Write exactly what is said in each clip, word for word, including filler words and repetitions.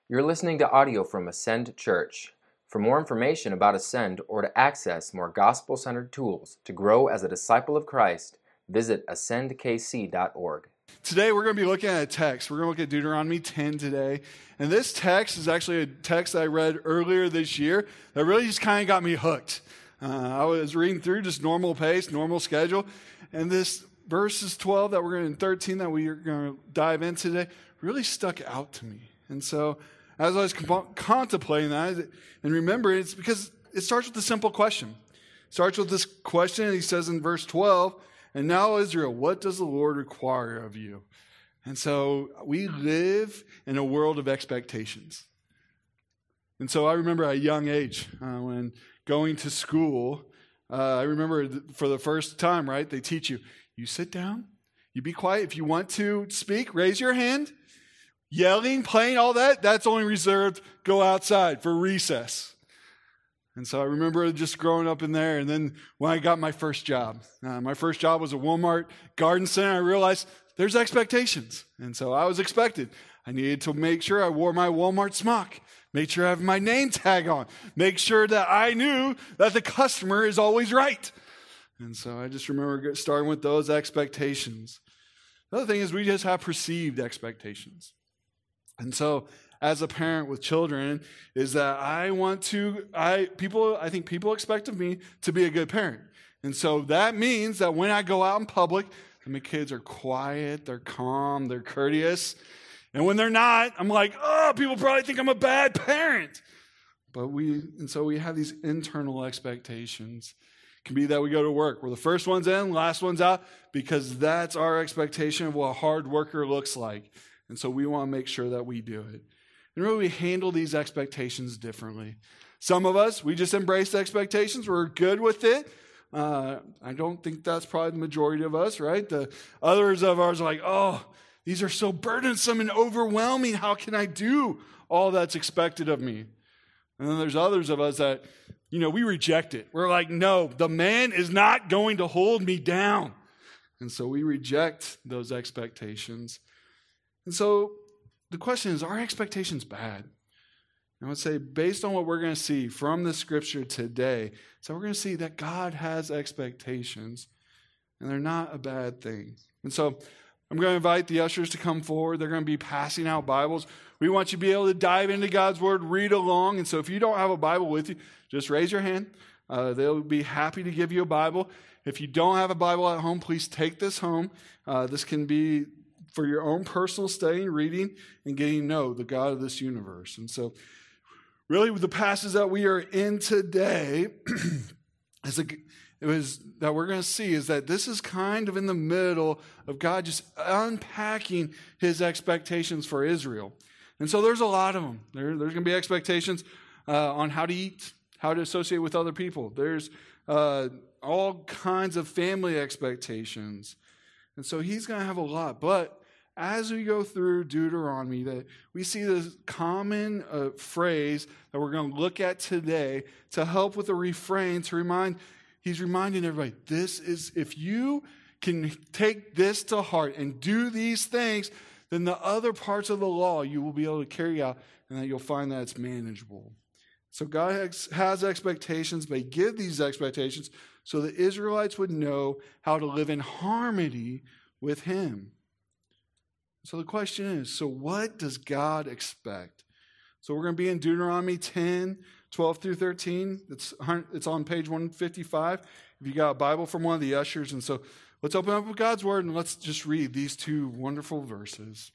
You're listening to audio from Ascend Church. For more information about Ascend or to access more gospel-centered tools to grow as a disciple of Christ, visit ascend k c dot org. Today we're going to be looking at a text. We're going to look at Deuteronomy ten today. And this text is actually a text I read earlier this year that really just kind of got me hooked. Uh, I was reading through just normal pace, normal schedule. And this verses twelve that we're going to, and thirteen that we are going to dive into today really stuck out to me. And so as I was comp- contemplating that and remembering, it's because it starts with a simple question. It starts with this question, and he says in verse twelve, "And now, Israel, what does the Lord require of you?" And so we live in a world of expectations. And so I remember at a young age uh, when going to school, uh, I remember for the first time, right, they teach you, you sit down, you be quiet. If you want to speak, raise your hand. Yelling, playing, all that, that's only reserved, go outside for recess. And so I remember just growing up in there, and then when I got my first job, uh, my first job was a Walmart garden center, I realized there's expectations. And so I was expected. I needed to make sure I wore my Walmart smock, make sure I have my name tag on, make sure that I knew that the customer is always right. And so I just remember starting with those expectations. The other thing is we just have perceived expectations. And so, as a parent with children, is that I want to, I people, I think people expect of me to be a good parent. And so that means that when I go out in public, my kids are quiet, they're calm, they're courteous. And when they're not, I'm like, oh, people probably think I'm a bad parent. But we, and so we have these internal expectations. It can be that we go to work. We're the first ones in, last ones out, because that's our expectation of what a hard worker looks like. And so we want to make sure that we do it. And really, we handle these expectations differently. Some of us, we just embrace the expectations. We're good with it. Uh, I don't think that's probably the majority of us, right? The others of ours are like, oh, these are so burdensome and overwhelming. How can I do all that's expected of me? And then there's others of us that, you know, we reject it. We're like, no, the man is not going to hold me down. And so we reject those expectations. And so the question is, are expectations bad? And I would say, based on what we're going to see from the scripture today, so we're going to see that God has expectations, and they're not a bad thing. And so I'm going to invite the ushers to come forward. They're going to be passing out Bibles. We want you to be able to dive into God's Word, read along. And so if you don't have a Bible with you, just raise your hand. Uh, they'll be happy to give you a Bible. If you don't have a Bible at home, please take this home. Uh, this can be for your own personal study, reading, and getting to know the God of this universe. And so, really, with the passage that we are in today, is a, it was that we're going to see is that this is kind of in the middle of God just unpacking His expectations for Israel. And so, there's a lot of them. There, there's going to be expectations uh, on how to eat, how to associate with other people. There's uh, all kinds of family expectations. And so He's going to have a lot. But as we go through Deuteronomy, that we see this common uh, phrase that we're going to look at today to help with the refrain, to remind, He's reminding everybody, this is, if you can take this to heart and do these things, then the other parts of the law you will be able to carry out, and that you'll find that it's manageable. So God has, has expectations, but He gives these expectations so the Israelites would know how to live in harmony with Him. So the question is, so what does God expect? So we're going to be in Deuteronomy ten, twelve through thirteen. It's, it's on page one fifty-five. If you got a Bible from one of the ushers. And so let's open up with God's Word and let's just read these two wonderful verses.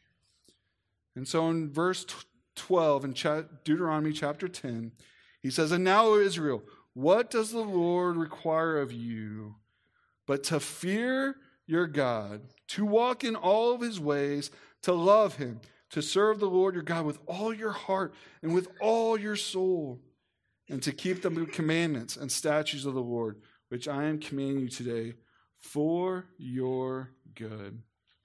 And so in verse twelve in Deuteronomy chapter ten, He says, "And now, O Israel, what does the Lord require of you but to fear your God, to walk in all of His ways, to love Him, to serve the Lord your God with all your heart and with all your soul, and to keep the commandments and statutes of the Lord, which I am commanding you today for your good."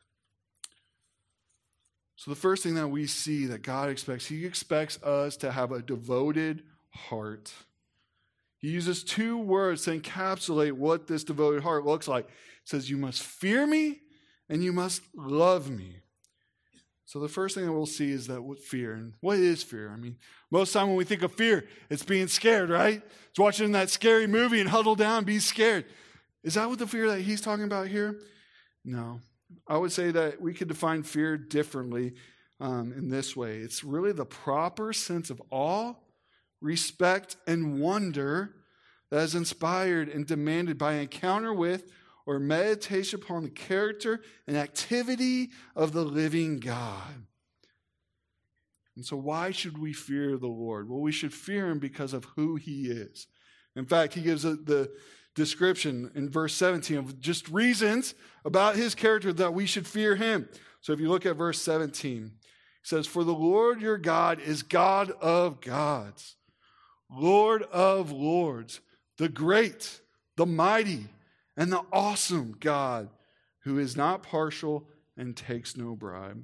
So the first thing that we see that God expects, He expects us to have a devoted heart. He uses two words to encapsulate what this devoted heart looks like. He says, you must fear me and you must love me. So the first thing that we'll see is that what fear, and what is fear? I mean, most time when we think of fear, it's being scared, right? It's watching that scary movie and huddle down, be scared. Is that what the fear that he's talking about here? No. I would say that we could define fear differently um, in this way. It's really the proper sense of awe, respect, and wonder that is inspired and demanded by encounter with or meditation upon the character and activity of the living God. And so why should we fear the Lord? Well, we should fear him because of who he is. In fact, he gives the description in verse seventeen of just reasons about his character that we should fear him. So if you look at verse seventeen, it says, "For the Lord your God is God of gods, Lord of lords, the great, the mighty, and the awesome God, who is not partial and takes no bribe."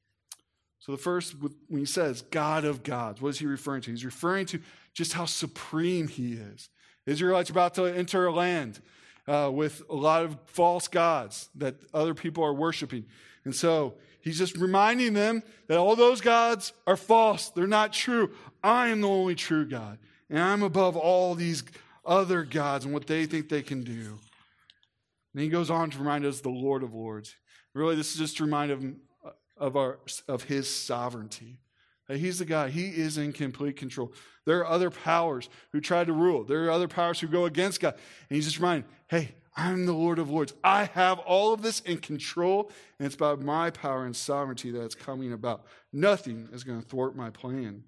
So the first, when he says God of gods, what is he referring to? He's referring to just how supreme he is. Israelites are about to enter a land uh, with a lot of false gods that other people are worshiping. And so he's just reminding them that all those gods are false. They're not true. I am the only true God. And I'm above all these other gods and what they think they can do. And he goes on to remind us the Lord of Lords. Really, this is just to remind him of our of his sovereignty. That he's the God. He is in complete control. There are other powers who try to rule. There are other powers who go against God. And he's just reminding, hey, I'm the Lord of Lords. I have all of this in control, and it's about my power and sovereignty that it's coming about. Nothing is going to thwart my plan.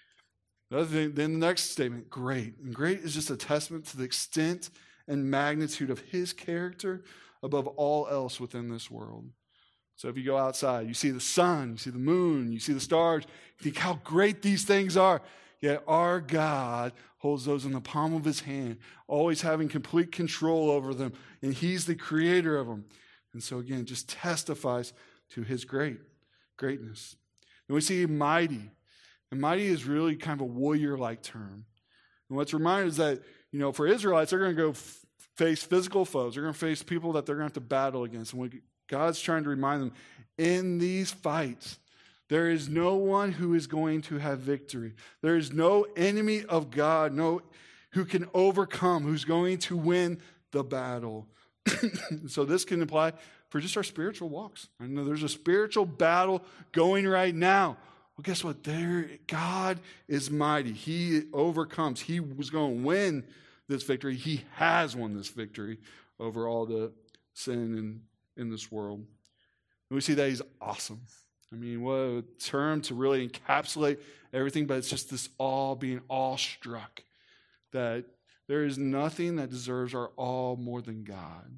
The other thing, then the next statement, great. And great is just a testament to the extent and magnitude of his character above all else within this world. So if you go outside, you see the sun, you see the moon, you see the stars, you think how great these things are. Yet our God holds those in the palm of his hand, always having complete control over them, and he's the creator of them. And so again, it just testifies to his great greatness. And we see mighty. And mighty is really kind of a warrior-like term. And what's reminded is that, you know, for Israelites, they're going to go f- face physical foes. They're going to face people that they're going to have to battle against. And when God's trying to remind them, in these fights, there is no one who is going to have victory. There is no enemy of God, no who can overcome, who's going to win the battle. So this can apply for just our spiritual walks. I know there's a spiritual battle going right now. Well, guess what? There, God is mighty. He overcomes. He was going to win this victory. He has won this victory over all the sin in, in this world. And we see that he's awesome. I mean, what a term to really encapsulate everything, but it's just this awe, being awestruck, that there is nothing that deserves our awe more than God.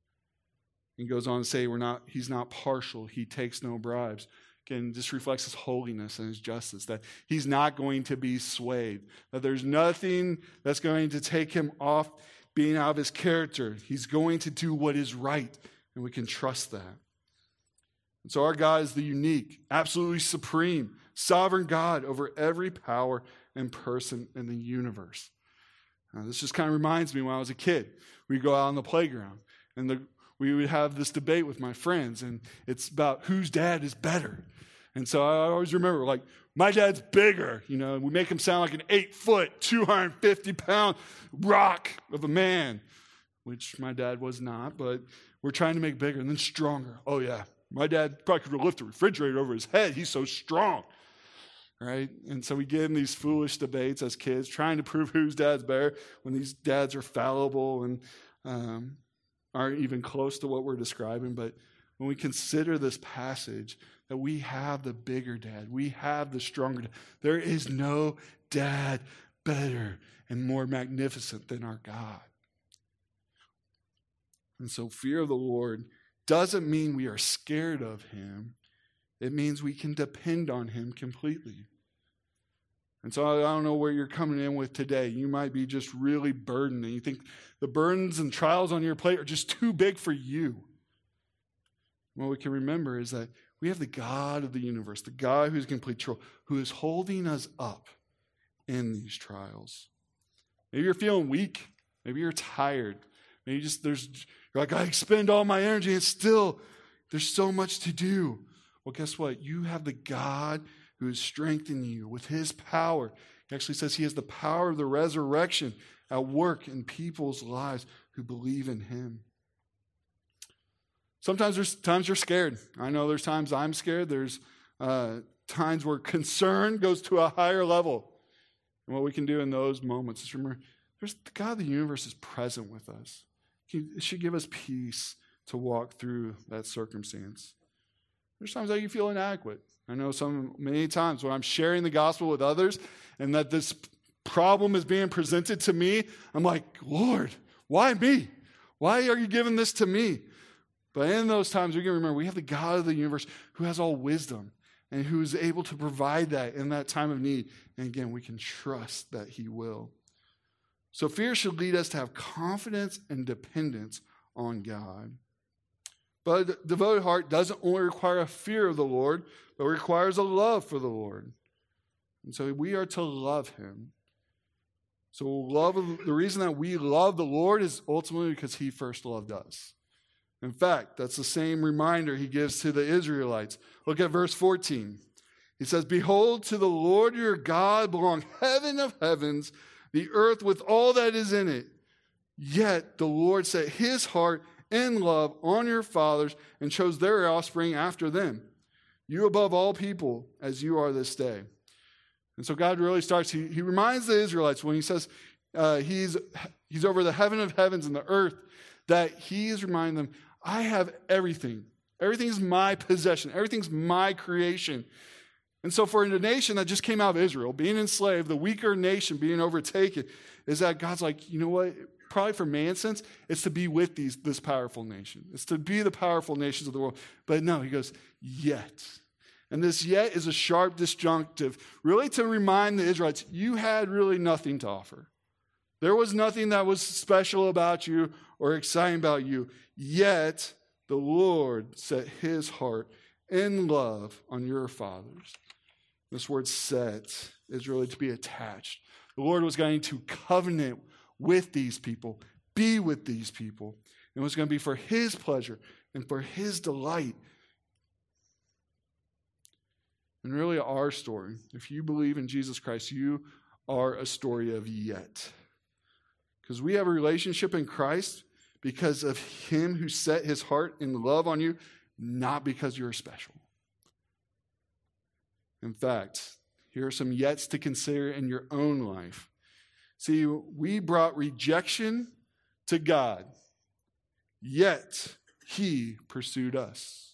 He goes on to say, we're not, he's not partial. He takes no bribes. Again, this reflects his holiness and his justice, that he's not going to be swayed, that there's nothing that's going to take him off being out of his character. He's going to do what is right, and we can trust that. And so our God is the unique, absolutely supreme, sovereign God over every power and person in the universe. Now, this just kind of reminds me when I was a kid. We'd go out on the playground, and the, we would have this debate with my friends, and it's about whose dad is better. And so I always remember, like, my dad's bigger. You know, we make him sound like an eight-foot, two hundred fifty pound rock of a man, which my dad was not, but we're trying to make bigger and then stronger. Oh, yeah. My dad probably could lift a refrigerator over his head. He's so strong, right? And so we get in these foolish debates as kids, trying to prove whose dad's better when these dads are fallible and um, aren't even close to what we're describing. But when we consider this passage, that we have the bigger dad, we have the stronger dad. There is no dad better and more magnificent than our God. And so fear of the Lord doesn't mean we are scared of him. It means we can depend on him completely. And so I don't know where you're coming in with today. You might be just really burdened, and you think the burdens and trials on your plate are just too big for you. What we can remember is that we have the God of the universe, the God who's in complete control, who is holding us up in these trials. Maybe you're feeling weak. Maybe you're tired. Maybe just there's you're like, I expend all my energy, and still there's so much to do. Well, guess what? You have the God who is strengthening you with his power. He actually says he has the power of the resurrection at work in people's lives who believe in him. Sometimes there's times you're scared. I know there's times I'm scared. There's uh, times where concern goes to a higher level. And what we can do in those moments is remember, there's the God of the universe is present with us. It should give us peace to walk through that circumstance. There's times that you feel inadequate. I know some many times when I'm sharing the gospel with others and that this problem is being presented to me, I'm like, Lord, why me? Why are you giving this to me? But in those times, we can remember we have the God of the universe who has all wisdom and who is able to provide that in that time of need. And again, we can trust that he will. So fear should lead us to have confidence and dependence on God. But a devoted heart doesn't only require a fear of the Lord, but requires a love for the Lord. And so we are to love him. So love, the reason that we love the Lord is ultimately because he first loved us. In fact, that's the same reminder he gives to the Israelites. Look at verse fourteen. He says, behold, to the Lord your God belong heaven of heavens, the earth with all that is in it. Yet the Lord set his heart in love on your fathers and chose their offspring after them. You above all people as you are this day. And so God really starts, he, he reminds the Israelites when he says uh, he's, he's over the heaven of heavens and the earth, that he is reminding them, I have everything. Everything's my possession. Everything's my creation. And so for a nation that just came out of Israel, being enslaved, the weaker nation being overtaken, is that God's like, you know what? Probably for man's sense, it's to be with these this powerful nation. It's to be the powerful nations of the world. But no, he goes, yet. And this yet is a sharp disjunctive, really to remind the Israelites, you had really nothing to offer. There was nothing that was special about you or exciting about you. Yet the Lord set his heart in love on your fathers. This word set is really to be attached. The Lord was going to covenant with these people, be with these people. It was going to be for his pleasure and for his delight. And really our story, if you believe in Jesus Christ, you are a story of yet. Because we have a relationship in Christ because of him who set his heart in love on you, not because you're special. In fact, here are some yets to consider in your own life. See, we brought rejection to God, yet he pursued us.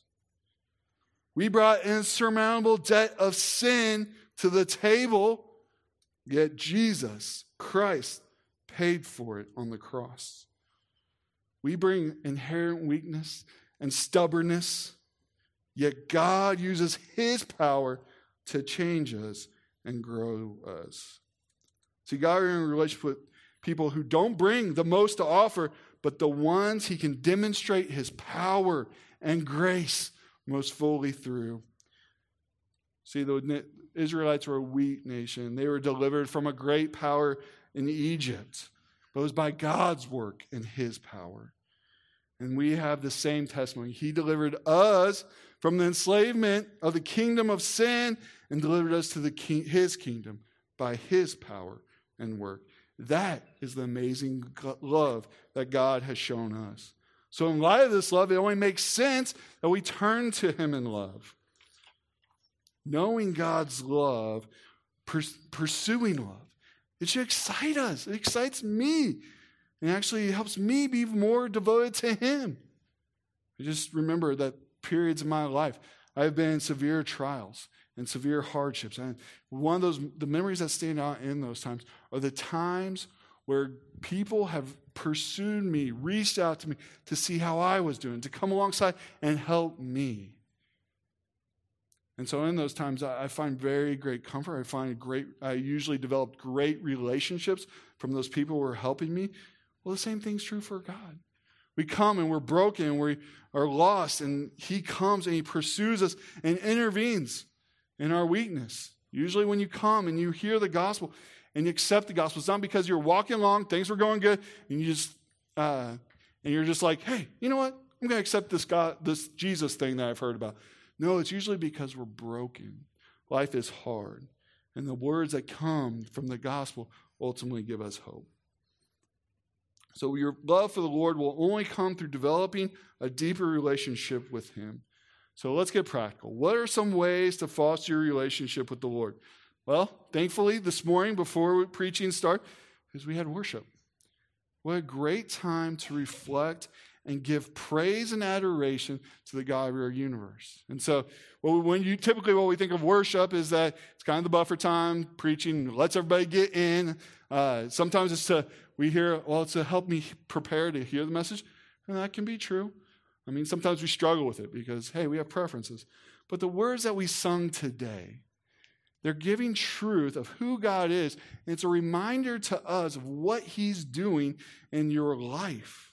We brought an insurmountable debt of sin to the table, yet Jesus Christ paid for it on the cross. We bring inherent weakness and stubbornness, yet God uses his power to change us and grow us. See, God is in a relationship with people who don't bring the most to offer, but the ones he can demonstrate his power and grace most fully through. See, the Israelites were a weak nation. They were delivered from a great power in Egypt, but it was by God's work and his power. And we have the same testimony. He delivered us from the enslavement of the kingdom of sin and delivered us to the king, his kingdom by his power and work. That is the amazing love that God has shown us. So in light of this love, it only makes sense that we turn to him in love. Knowing God's love, pers- pursuing love, it should excite us. It excites me. And actually it helps me be more devoted to him. I just remember that periods in my life, I've been in severe trials and severe hardships. And one of those, the memories that stand out in those times are the times where people have pursued me, reached out to me to see how I was doing, to come alongside and help me. And so in those times, I find very great comfort. I find great, I usually develop great relationships from those people who are helping me. Well, the same thing's true for God. We come and we're broken and we are lost, and he comes and he pursues us and intervenes in our weakness. Usually when you come and you hear the gospel and you accept the gospel, it's not because you're walking along, things were going good, and you just uh, and you're just like, hey, you know what? I'm going to accept this God, this Jesus thing that I've heard about. No, it's usually because we're broken. Life is hard. And the words that come from the gospel ultimately give us hope. So your love for the Lord will only come through developing a deeper relationship with him. So let's get practical. What are some ways to foster your relationship with the Lord? Well, thankfully, this morning before preaching start, is we had worship. What a great time to reflect and give praise and adoration to the God of our universe. And so well, when you typically what we think of worship is that it's kind of the buffer time, preaching, lets everybody get in. Uh, sometimes it's to, we hear, well, it's to help me prepare to hear the message. And that can be true. I mean, sometimes we struggle with it because, hey, we have preferences. But the words that we sung today, they're giving truth of who God is. And it's a reminder to us of what he's doing in your life.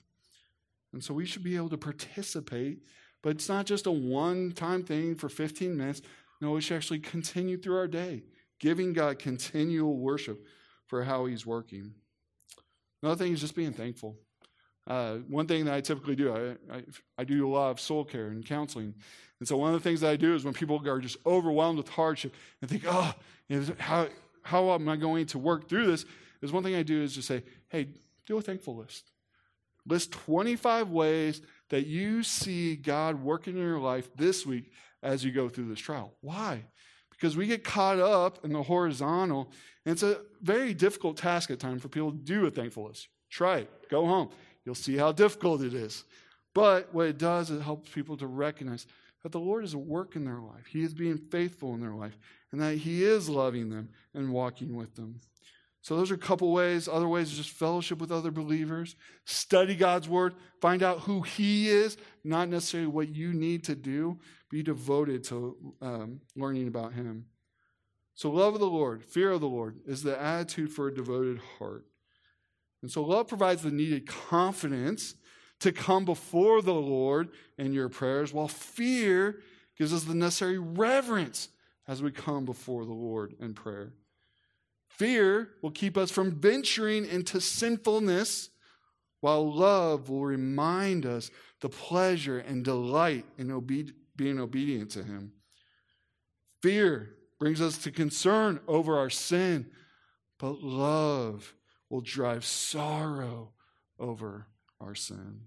And so we should be able to participate, but it's not just a one-time thing for fifteen minutes. No, we should actually continue through our day, giving God continual worship for how he's working. Another thing is just being thankful. Uh, one thing that I typically do, I, I, I do a lot of soul care and counseling. And so one of the things that I do is when people are just overwhelmed with hardship and think, oh, you know, how, how am I going to work through this? Is one thing I do is just say, hey, do a thankful list. List twenty-five ways that you see God working in your life this week as you go through this trial. Why? Because we get caught up in the horizontal, and it's a very difficult task at times for people to do a thankful list. Try it. Go home. You'll see how difficult it is. But what it does, it helps people to recognize that the Lord is at work in their life. He is being faithful in their life, and that he is loving them and walking with them. So those are a couple ways. Other ways is just fellowship with other believers. Study God's word. Find out who he is, not necessarily what you need to do. Be devoted to um, learning about him. So love of the Lord, fear of the Lord is the attitude for a devoted heart. And so love provides the needed confidence to come before the Lord in your prayers, while fear gives us the necessary reverence as we come before the Lord in prayer. Fear will keep us from venturing into sinfulness, while love will remind us the pleasure and delight in obe- being obedient to him. Fear brings us to concern over our sin, but love will drive sorrow over our sin.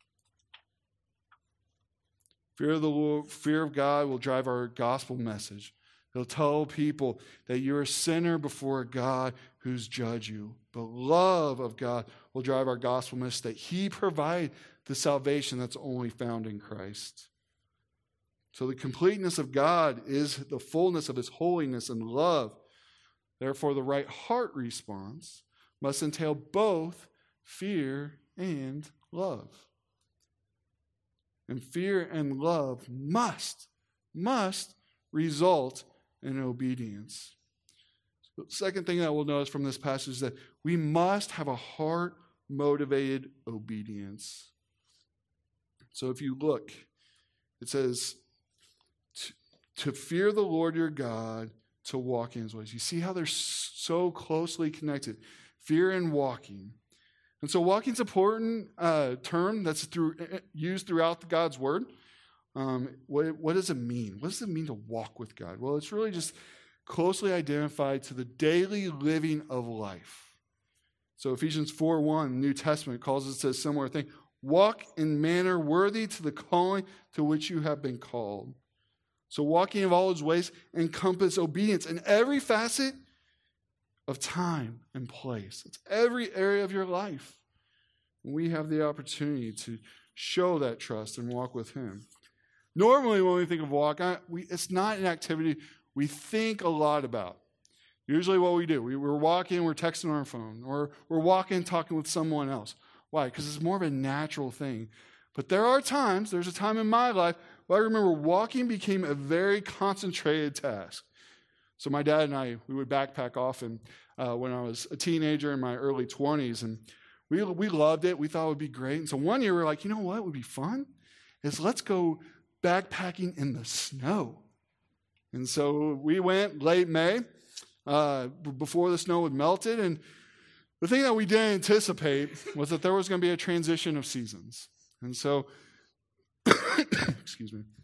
Fear of the Lord, fear of God will drive our gospel message. He'll tell people that you're a sinner before a God who's judged you. But love of God will drive our gospel message that he provided the salvation that's only found in Christ. So the completeness of God is the fullness of his holiness and love. Therefore, the right heart response must entail both fear and love. And fear and love must, must result in obedience. The second thing that we'll notice from this passage is that we must have a heart-motivated obedience. So if you look, it says, to fear the Lord your God, to walk in his ways. You see how they're so closely connected. Fear and walking. And so walking is an important uh, term that's through, used throughout God's word. Um, what, what does it mean? What does it mean to walk with God? Well, it's really just closely identified to the daily living of life. So Ephesians four one, New Testament, calls it to a similar thing. Walk in manner worthy to the calling to which you have been called. So walking in all his ways encompass obedience in every facet of time and place. It's every area of your life. And we have the opportunity to show that trust and walk with him. Normally, when we think of walk, I, we, it's not an activity we think a lot about. Usually what we do, we, we're walking, we're texting on our phone, or we're walking, talking with someone else. Why? Because it's more of a natural thing. But there are times, there's a time in my life where I remember walking became a very concentrated task. So my dad and I, we would backpack often uh, when I was a teenager in my early twenties, and we we loved it. We thought it would be great. And so one year we were like, you know what would be fun? Is let's go backpacking in the snow. And so we went late May, uh, before the snow had melted, and the thing that we didn't anticipate was that there was going to be a transition of seasons. And so, excuse me,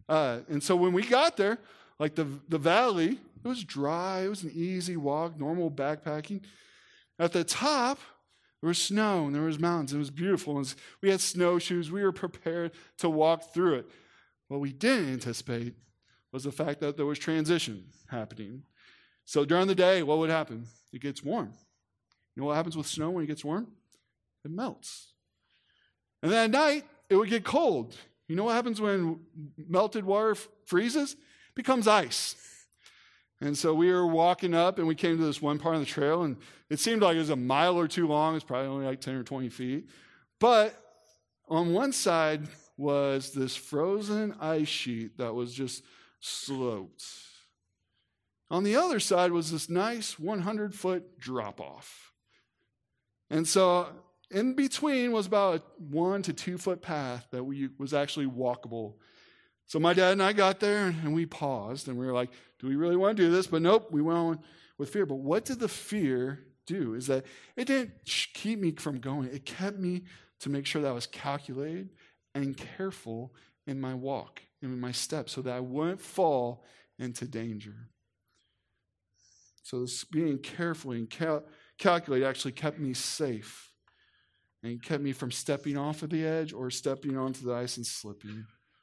Uh, and so when we got there, like the, the valley, it was dry. It was an easy walk, normal backpacking. At the top, there was snow and there was mountains. It was beautiful. It was, we had snowshoes. We were prepared to walk through it. What we didn't anticipate was the fact that there was transition happening. So during the day, what would happen? It gets warm. You know what happens with snow when it gets warm? It melts. And then at night, it would get cold. You know what happens when melted water f- freezes? It becomes ice. And so we were walking up, and we came to this one part of the trail, and it seemed like it was a mile or two long. It's probably only like ten or twenty feet. But on one side was this frozen ice sheet that was just sloped. On the other side was this nice one hundred foot drop-off. And so in between was about a one to two foot path that we, was actually walkable. So my dad and I got there, and we paused, and we were like, do we really want to do this? But nope, we went on with fear. But what did the fear do? Is that it didn't keep me from going. It kept me to make sure that I was calculated and careful in my walk, in my steps, so that I wouldn't fall into danger. So this being careful and cal- calculated actually kept me safe, and kept me from stepping off of the edge or stepping onto the ice and slipping.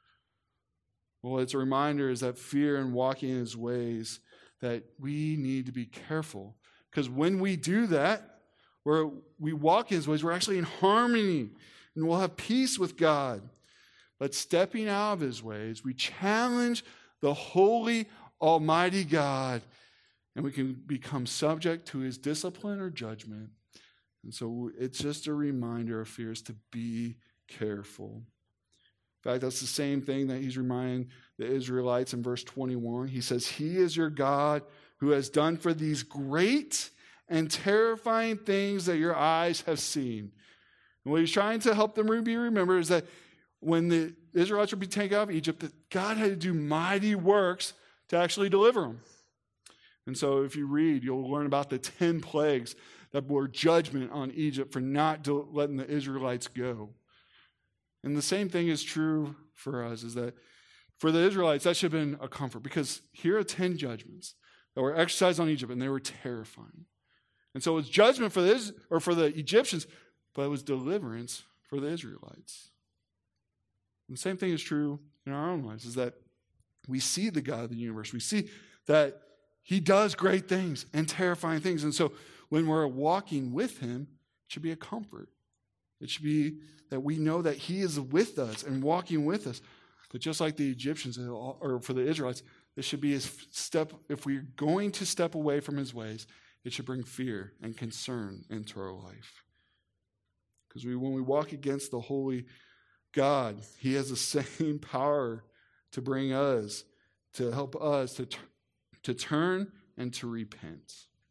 Well, it's a reminder is that fear and walking in his ways, that we need to be careful. Because when we do that, where we walk in his ways, we're actually in harmony, and we'll have peace with God. But stepping out of his ways, we challenge the holy, almighty God, and we can become subject to his discipline or judgment. And so it's just a reminder of fears to be careful. In fact, that's the same thing that he's reminding the Israelites in verse twenty-one. He says, he is your God who has done for these great and terrifying things that your eyes have seen. And what he's trying to help them be remembered is that when the Israelites would be taken out of Egypt, that God had to do mighty works to actually deliver them. And so if you read, you'll learn about the ten plagues that were judgment on Egypt for not letting the Israelites go. And the same thing is true for us, is that for the Israelites, that should have been a comfort, because here are ten judgments that were exercised on Egypt, and they were terrifying. And so it was judgment for the, or for the Egyptians, but it was deliverance for the Israelites. And the same thing is true in our own lives, is that we see the God of the universe. We see that he does great things and terrifying things. And so when we're walking with him, it should be a comfort. It should be that we know that he is with us and walking with us. But just like the Egyptians, or for the Israelites, it should be a step, if we're going to step away from his ways, it should bring fear and concern into our life. Because we, when we walk against the holy God, he has the same power to bring us, to help us to, to turn and to repent.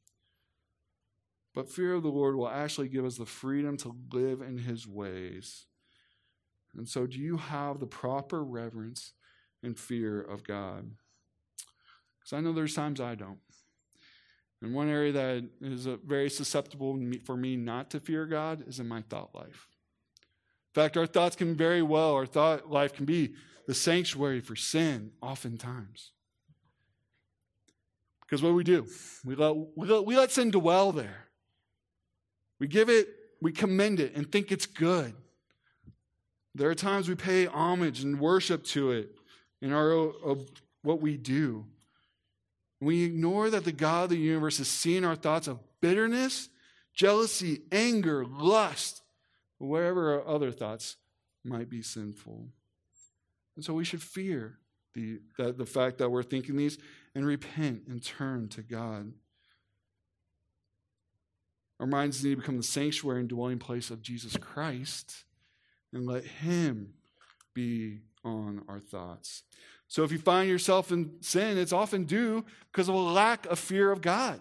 But fear of the Lord will actually give us the freedom to live in his ways. And so do you have the proper reverence and fear of God? Because I know there's times I don't. And one area that is very susceptible for me not to fear God is in my thought life. In fact, our thoughts can very well, our thought life can be the sanctuary for sin oftentimes. Because what do we do? We let, we let, we let sin dwell there. We give it, we commend it and think it's good. There are times we pay homage and worship to it in our of what we do. We ignore that the God of the universe is seeing our thoughts of bitterness, jealousy, anger, lust, or whatever our other thoughts might be sinful. And so we should fear the, the, the fact that we're thinking these and repent and turn to God. Our minds need to become the sanctuary and dwelling place of Jesus Christ, and let him be on our thoughts. So if you find yourself in sin, it's often due because of a lack of fear of God.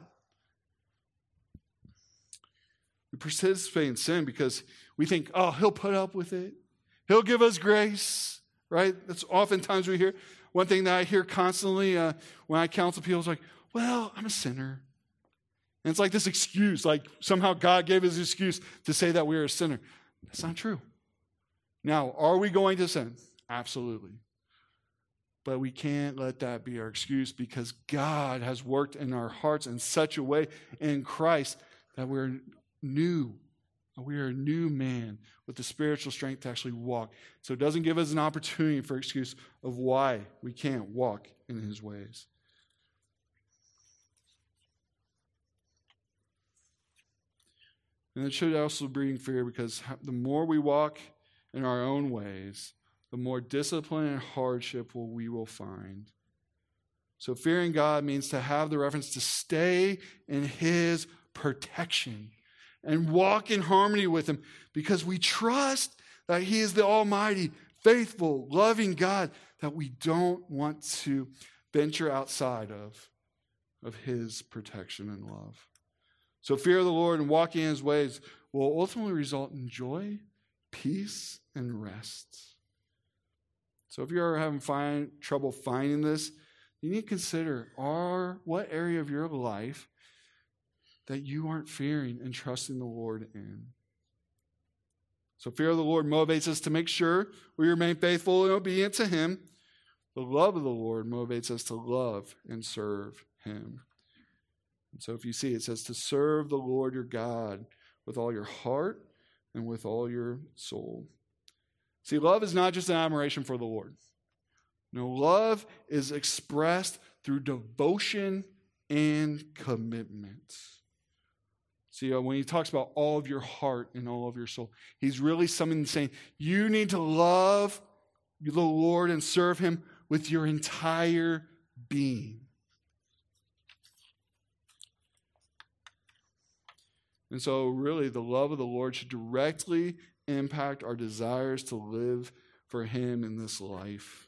We participate in sin because we think, oh, he'll put up with it. He'll give us grace, right? That's oftentimes we hear. One thing that I hear constantly uh, when I counsel people is like, well, I'm a sinner. And it's like this excuse, like somehow God gave us an excuse to say that we're a sinner. That's not true. Now, are we going to sin? Absolutely. But we can't let that be our excuse, because God has worked in our hearts in such a way in Christ that we're new. We are a new man with the spiritual strength to actually walk. So it doesn't give us an opportunity for excuse of why we can't walk in his ways. And it should also bring fear, because the more we walk in our own ways, the more discipline and hardship will we will find. So fearing God means to have the reference to stay in his protection and walk in harmony with him, because we trust that he is the almighty, faithful, loving God that we don't want to venture outside of, of his protection and love. So fear of the Lord and walking in his ways will ultimately result in joy, peace, and rest. So if you're having find, trouble finding this, you need to consider are, what area of your life that you aren't fearing and trusting the Lord in. So fear of the Lord motivates us to make sure we remain faithful and obedient to him. The love of the Lord motivates us to love and serve him. And so if you see, it says to serve the Lord your God with all your heart and with all your soul. See, love is not just an admiration for the Lord. No, love is expressed through devotion and commitment. See, uh, when he talks about all of your heart and all of your soul, he's really something saying you need to love the Lord and serve him with your entire being. And so really the love of the Lord should directly impact our desires to live for him in this life.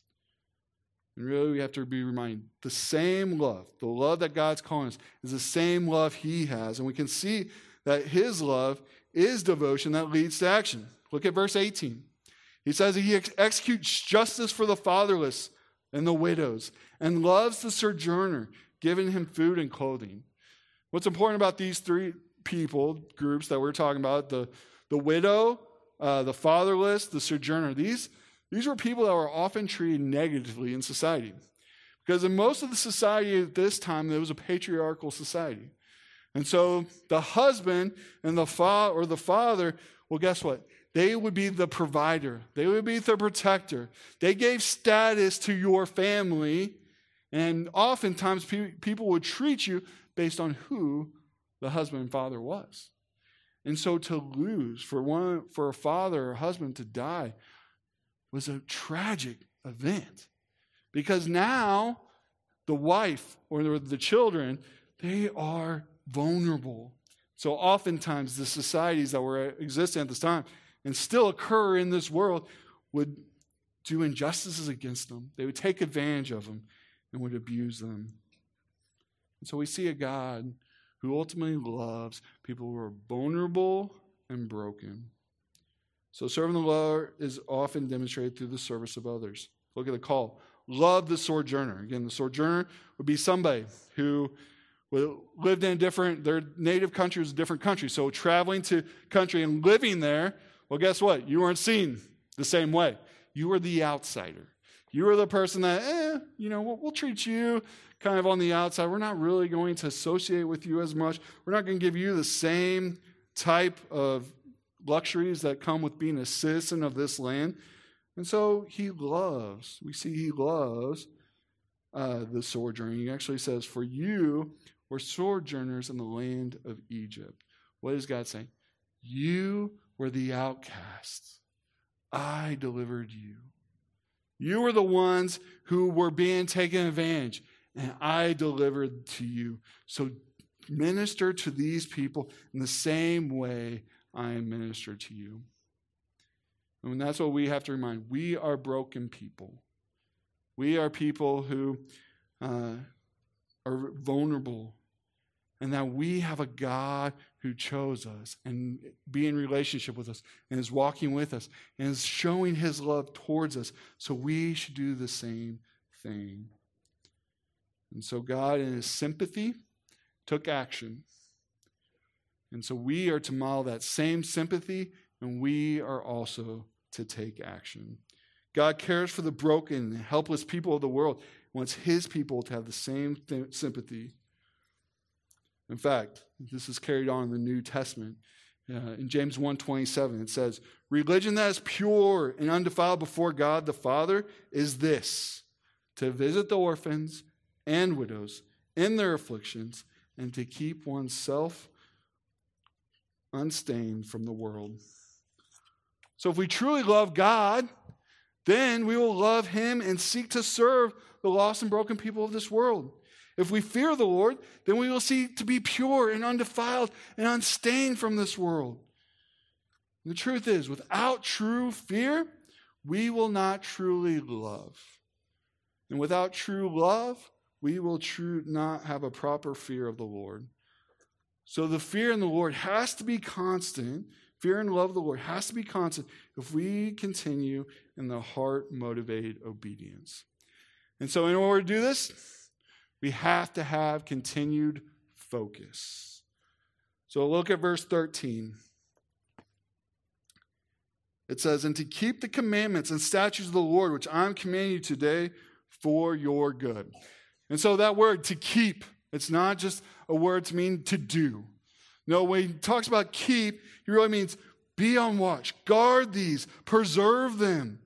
And really we have to be reminded, the same love, the love that God's calling us, is the same love he has. And we can see that his love is devotion that leads to action. Look at verse eighteen. He says he ex- executes justice for the fatherless and the widows, and loves the sojourner, giving him food and clothing. What's important about these three people, groups that we're talking about, the, the widow, uh, the fatherless, the sojourner, these, these were people that were often treated negatively in society. Because in most of the society at this time, there was a patriarchal society. And so the husband and the fa- or the father, well, guess what? They would be the provider. They would be the protector. They gave status to your family, and oftentimes pe- people would treat you based on who the husband and father was. And so to lose, for one, for a father or husband to die was a tragic event. Because now the wife or the children, they are vulnerable. So oftentimes the societies that were existing at this time and still occur in this world would do injustices against them. They would take advantage of them and would abuse them. And so we see a God who ultimately loves people who are vulnerable and broken. So serving the Lord is often demonstrated through the service of others. Look at the call. Love the sojourner. Again, the sojourner would be somebody who lived in a different, their native country was a different country. So traveling to country and living there, well, guess what? You weren't seen the same way. You were the outsider. You were the person that, eh, you know, we'll, we'll treat you kind of on the outside. We're not really going to associate with you as much. We're not going to give you the same type of luxuries that come with being a citizen of this land. And so he loves, we see he loves uh, the sojourner. He actually says, for you were sojourners in the land of Egypt. What is God saying? You were the outcasts. I delivered you. You were the ones who were being taken advantage, and I delivered to you. So minister to these people in the same way I minister to you. And that's what we have to remind. We are broken people. We are people who uh, are vulnerable, and that we have a God who chose us and be in relationship with us and is walking with us and is showing his love towards us. So we should do the same thing. And so God, in his sympathy, took action. And so we are to model that same sympathy, and we are also to take action. God cares for the broken and helpless people of the world. He wants his people to have the same th- sympathy. In fact, this is carried on in the New Testament. Uh, in James one twenty-seven, it says, religion that is pure and undefiled before God the Father is this, to visit the orphans and widows in their afflictions and to keep oneself unstained from the world. So if we truly love God, then we will love him and seek to serve the lost and broken people of this world. If we fear the Lord, then we will seek to be pure and undefiled and unstained from this world. And the truth is, without true fear, we will not truly love. And without true love, we will true not have a proper fear of the Lord. So the fear in the Lord has to be constant. Fear and love of the Lord has to be constant if we continue in the heart-motivated obedience. And so in order to do this, we have to have continued focus. So look at verse thirteen. It says, and to keep the commandments and statutes of the Lord, which I'm commanding you today for your good. And so that word, to keep, it's not just a word to mean to do. No, when he talks about keep, he really means be on watch, guard these, preserve them.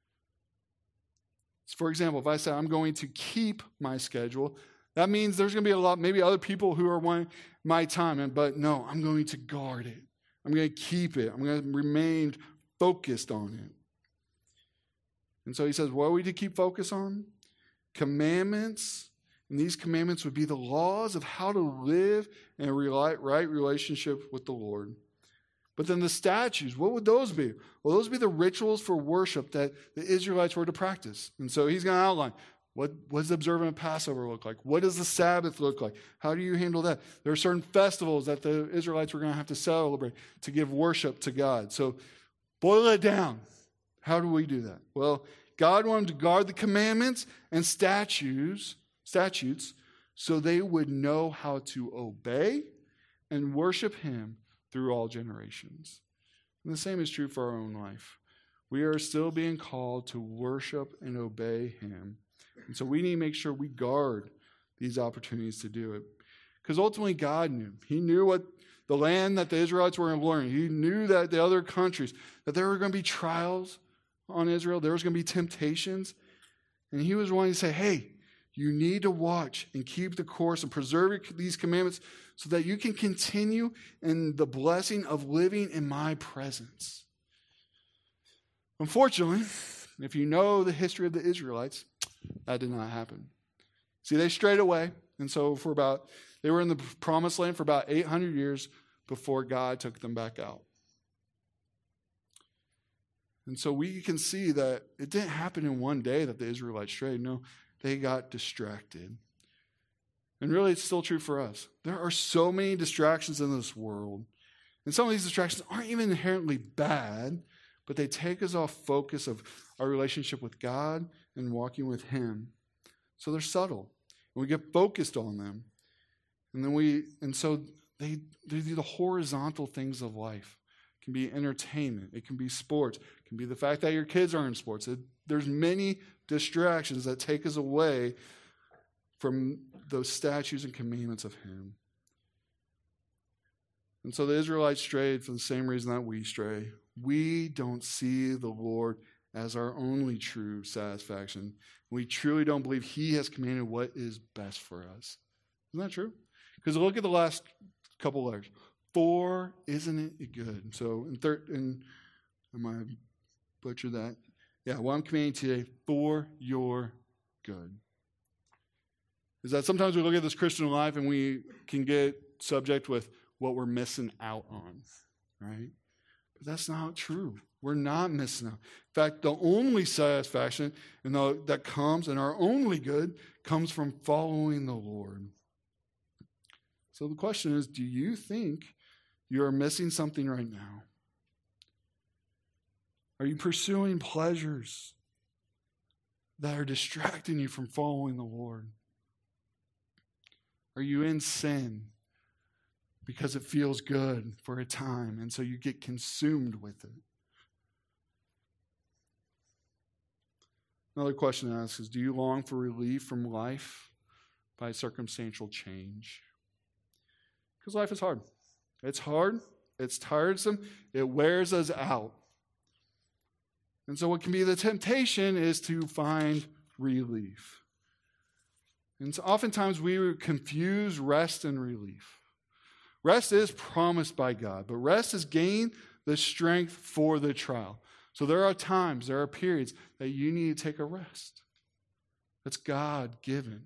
For example, if I say I'm going to keep my schedule, that means there's going to be a lot, maybe other people who are wanting my time, but no, I'm going to guard it. I'm going to keep it. I'm going to remain focused on it. And so he says, what are we to keep focus on? Commandments. And these commandments would be the laws of how to live in a right relationship with the Lord. But then the statutes, what would those be? Well, those would be the rituals for worship that the Israelites were to practice. And so he's going to outline, what, what does observing a Passover look like? What does the Sabbath look like? How do you handle that? There are certain festivals that the Israelites were going to have to celebrate to give worship to God. So boil it down. How do we do that? Well, God wanted to guard the commandments and statutes, statutes so they would know how to obey and worship him through all generations. And the same is true for our own life. We are still being called to worship and obey him. And so we need to make sure we guard these opportunities to do it. Because ultimately God knew. He knew what the land that the Israelites were in learning. He knew that the other countries, that there were going to be trials on Israel. There was going to be temptations. And he was wanting to say, hey, you need to watch and keep the course and preserve these commandments so that you can continue in the blessing of living in my presence. Unfortunately, if you know the history of the Israelites, that did not happen. See, they strayed away. And so for about, they were in the promised land for about eight hundred years before God took them back out. And so we can see that it didn't happen in one day that the Israelites strayed. No, they got distracted. And really, it's still true for us. There are so many distractions in this world. And some of these distractions aren't even inherently bad, but they take us off focus of our relationship with God and walking with him. So they're subtle. And we get focused on them. And then we, and so they, they do the horizontal things of life. It can be entertainment. It can be sports. It can be the fact that your kids are in sports. It, there's many distractions that take us away from those statutes and commandments of him. And so the Israelites strayed for the same reason that we stray. We don't see the Lord as our only true satisfaction. We truly don't believe he has commanded what is best for us. Isn't that true? Because look at the last couple letters. For, isn't it good? So in third, in, am I butchered that? Yeah, well, I'm commanding today for your good. Is that sometimes we look at this Christian life and we can get subject with what we're missing out on, right? But that's not true. We're not missing out. In fact, the only satisfaction and the, that comes, and our only good, comes from following the Lord. So the question is, do you think you are missing something right now? Are you pursuing pleasures that are distracting you from following the Lord? Are you in sin because it feels good for a time, and so you get consumed with it? Another question to ask is, do you long for relief from life by circumstantial change? Because life is hard. It's hard. It's tiresome. It wears us out. And so what can be the temptation is to find relief. And so oftentimes we confuse rest and relief. Rest is promised by God, but rest is gain the strength for the trial. So there are times, there are periods that you need to take a rest. That's God-given.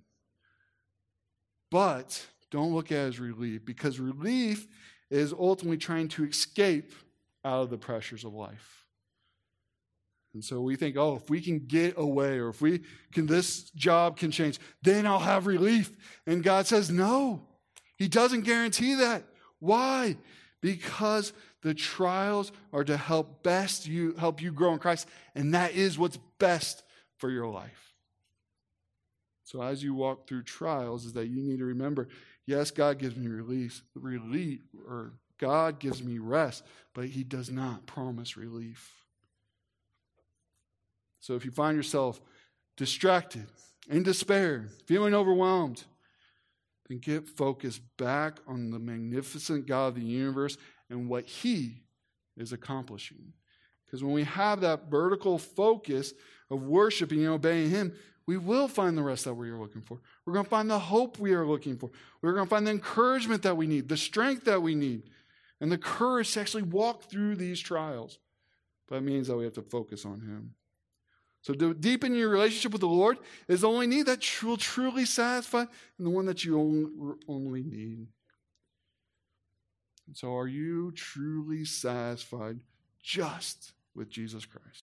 But don't look at it as relief, because relief is ultimately trying to escape out of the pressures of life. And so we think, oh, if we can get away, or if we can, this job can change, then I'll have relief. And God says, no, he doesn't guarantee that. Why? Because the trials are to help best you help you grow in Christ, and that is what's best for your life. So as you walk through trials, is that you need to remember, yes, God gives me release, relief, or God gives me rest, but he does not promise relief. So if you find yourself distracted, in despair, feeling overwhelmed, then get focused back on the magnificent God of the universe and what he is accomplishing. Because when we have that vertical focus of worshiping and obeying him, we will find the rest that we are looking for. We're going to find the hope we are looking for. We're going to find the encouragement that we need, the strength that we need, and the courage to actually walk through these trials. But it means that we have to focus on him. So to deepen your relationship with the Lord is the only need that will truly satisfy, and the one that you only need. And so are you truly satisfied just with Jesus Christ?